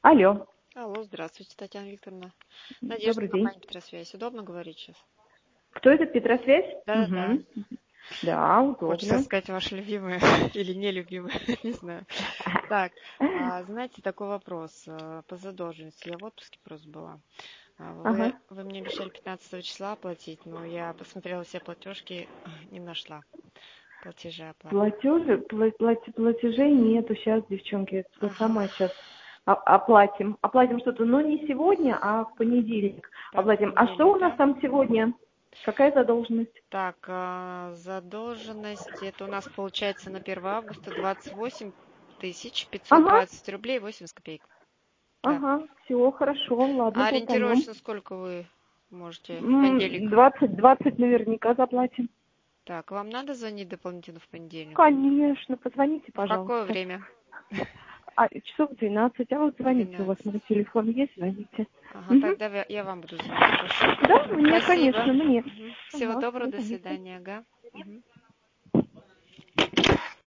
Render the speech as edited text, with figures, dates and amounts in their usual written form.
Алло, Алло, здравствуйте, Татьяна Викторовна. Надежда, добрый день. компания Петросвязь. Удобно говорить сейчас? Кто это, Петросвязь? Да-да-да. Угу. Да, Хочется удобно. сказать, ваши любимые или нелюбимые, не знаю. Так, знаете, такой вопрос по задолженности. Я в отпуске просто была. Вы, Ага. вы мне обещали 15 числа оплатить, но я посмотрела все платежки, не нашла платежи оплаты. Платежей нету сейчас, девчонки. Это Ага, самое сейчас оплатим. Оплатим что-то, но не сегодня, а в понедельник так, в оплатим. А что понедельник, у нас да? там сегодня? Какая задолженность? Так, задолженность, это у нас получается на 1 августа 28 Ага, 520 рублей 80 копеек. Да. ага, все хорошо, ладно, А платанем. ориентировочно сколько вы можете в понедельник? 20 наверняка заплатим. Так, вам надо звонить дополнительно в понедельник? Конечно, позвоните, В какое пожалуйста. время? Часов 12, а вот звоните, у вас 12. мой телефон есть, звоните. Ага, Мгм. тогда я вам буду звонить, хорошо? Да, мне, Спасибо. конечно, мне. Мгм. Всего Ага, доброго, до звоните. свидания, ага. Мгм.